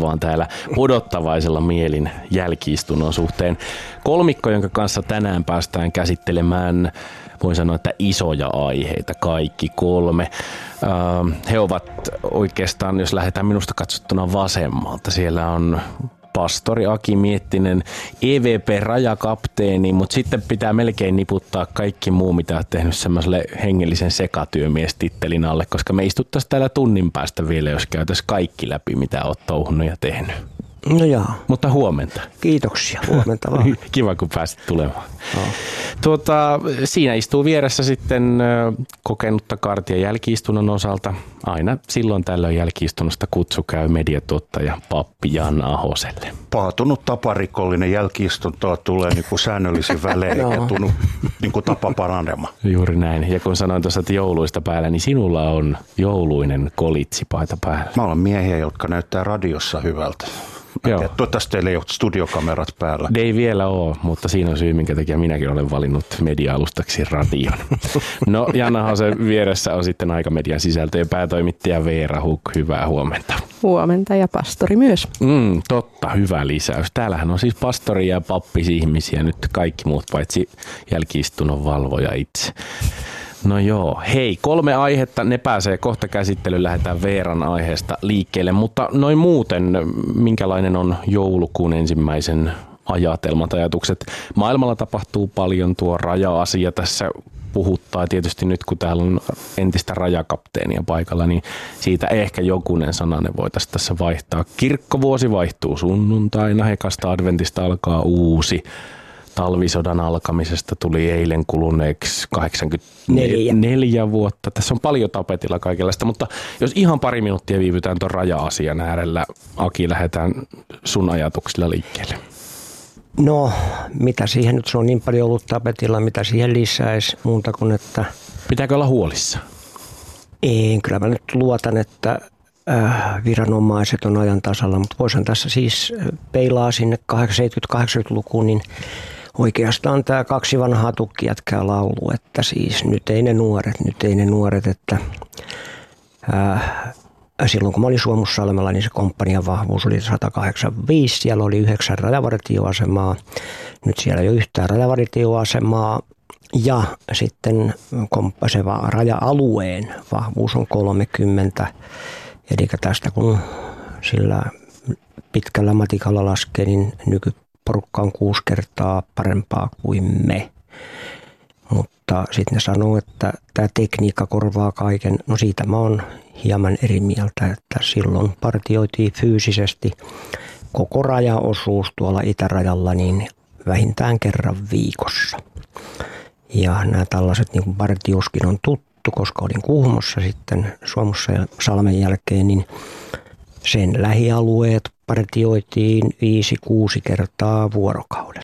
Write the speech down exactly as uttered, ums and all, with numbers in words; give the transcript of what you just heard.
vaan täällä odottavaisella mielin jälki-istunnon suhteen. Kolmikko, jonka kanssa tänään päästään käsittelemään, voin sanoa, että isoja aiheita, kaikki kolme. He ovat oikeastaan, jos lähdetään minusta katsottuna vasemmalta, siellä on pastori Aki Miettinen, E V P-rajakapteeni, mutta sitten pitää melkein niputtaa kaikki muu, mitä olet tehnyt semmoiselle hengellisen sekatyömiestittelin alle, koska me istuttaisiin täällä tunnin päästä vielä, jos käytäisiin kaikki läpi, mitä olet touhunut ja tehnyt. No joo. Mutta huomenta. Kiitoksia. Huomenta vaan. Kiva, kun pääsit tulemaan. No. Tuota, siinä istuu vieressä sitten kokenutta Kartia jälki-istunnon osalta. Aina silloin tällöin jälki-istunnosta kutsu käy mediatuottaja pappi Jan Ahoselle. Paatunut taparikollinen jälki-istuntoa tulee niin kuin säännöllisin välein no. ja tunnu niin kuin tapa paranemaan. Juuri näin. Ja kun sanoin tuossa, että jouluista päällä, niin sinulla on jouluinen kolitsipaita päällä. Mä olen miehiä, jotka näyttää radiossa hyvältä. Toivottavasti teillä ei ole studiokamerat päällä. Ei vielä ole, mutta siinä on syy, minkä takia minäkin olen valinnut media-alustaksi radion. No, Janna Ahosen vieressä on sitten Aikamedian sisältöjen päätoimittaja Veera Huk. Hyvää huomenta. Huomenta ja pastori myös. Mm, totta, hyvä lisäys. Täällähän on siis pastori ja pappis-ihmisiä, nyt kaikki muut paitsi jälki-istunnon valvoja itse. No joo, hei, kolme aihetta, ne pääsee kohta käsittelyyn, lähdetään Veeran aiheesta liikkeelle, mutta noin muuten, minkälainen on joulukuun ensimmäisen ajatelmat, ajatukset? Maailmalla tapahtuu paljon, tuo raja-asia tässä puhuttaa tietysti nyt, kun täällä on entistä rajakapteenia paikalla, niin siitä ehkä jokunen sananen voitaisiin tässä vaihtaa. Kirkkovuosi vaihtuu sunnuntaina, hekasta adventista alkaa uusi. Talvisodan alkamisesta tuli eilen kuluneeksi kahdeksankymmentäneljä vuotta. Tässä on paljon tapetilla kaikenlaista, mutta jos ihan pari minuuttia viivytään tuon raja-asian äärellä, Aki, lähdetään sun ajatuksilla liikkeelle. No, mitä siihen nyt, se on niin paljon ollut tapetilla, mitä siihen lisäisi muuta kuin, että... Pitääkö olla huolissa? Ei, kyllä mä nyt luotan, että äh, viranomaiset on ajan tasalla, mutta voisin tässä siis peilaa sinne seitsemänkymmentä-kahdeksankymmentälukuun, niin oikeastaan tämä kaksi vanhaa tukkijätkää laulu, että siis nyt ei ne nuoret, nyt ei ne nuoret, että ää, silloin kun mä olin Suomussalmella, niin se komppanian vahvuus oli sata kahdeksankymmentäviisi, siellä oli yhdeksän rajavartioasemaa, nyt siellä ei ole yhtään rajavartioasemaa ja sitten komppaseva raja-alueen vahvuus on kolmekymmentä, eli tästä kun sillä pitkällä matikalla laskee, niin nyky porukka on kuusi kertaa parempaa kuin me. Mutta sitten ne sanoo, että tämä tekniikka korvaa kaiken. No siitä mä oon hieman eri mieltä, että silloin partioitiin fyysisesti koko rajaosuus tuolla itärajalla niin vähintään kerran viikossa. Ja nämä tällaiset, niin kuin partiuskin on tuttu, koska olin Kuhmossa sitten Suomussalmen jälkeen, niin sen lähialueet partioitiin viisi kuusi kertaa vuorokaudessa.